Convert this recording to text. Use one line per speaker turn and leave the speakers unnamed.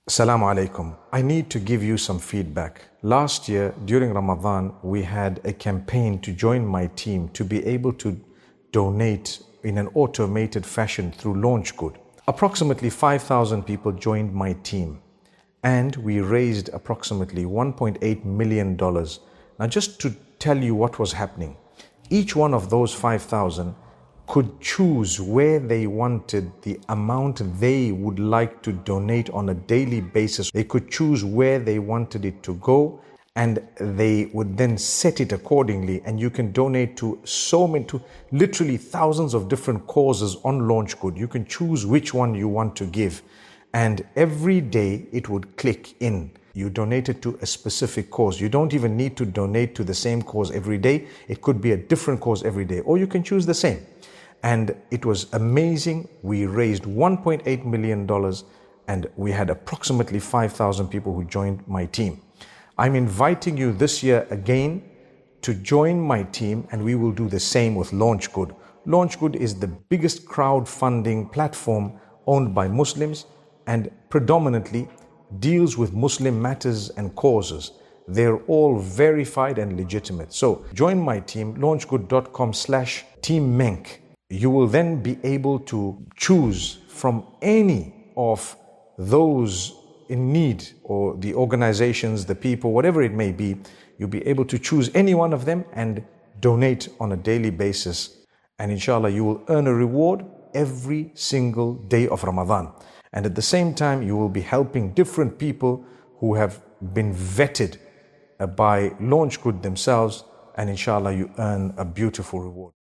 Assalamu alaikum. I need to give you some feedback. Last year, during Ramadan, we had a campaign to join my team to be able to donate in an automated fashion through LaunchGood. Approximately 5,000 people joined my team, and we raised approximately $1.8 million. Now, just to tell you what was happening, each one of those 5,000 could choose where they wanted the amount they would like to donate on a daily basis. They could choose where they wanted it to go, and they would then set it accordingly. And you can donate to literally thousands of different causes on LaunchGood. You can choose which one you want to give. And every day it would click in. You donated to a specific cause. You don't even need to donate to the same cause every day. It could be a different cause every day, or you can choose the same. And it was amazing. We raised $1.8 million, and we had approximately 5,000 people who joined my team. I'm inviting you this year again to join my team, and we will do the same with LaunchGood. LaunchGood is the biggest crowdfunding platform owned by Muslims and predominantly deals with Muslim matters and causes. They're all verified and legitimate. So join my team, launchgood.com/teammenk. You will then be able to choose from any of those in need, or the organizations, the people, whatever it may be. You'll be able to choose any one of them and donate on a daily basis. And inshallah, you will earn a reward every single day of Ramadan. And at the same time, you will be helping different people who have been vetted by LaunchGood themselves. And inshallah, you earn a beautiful reward.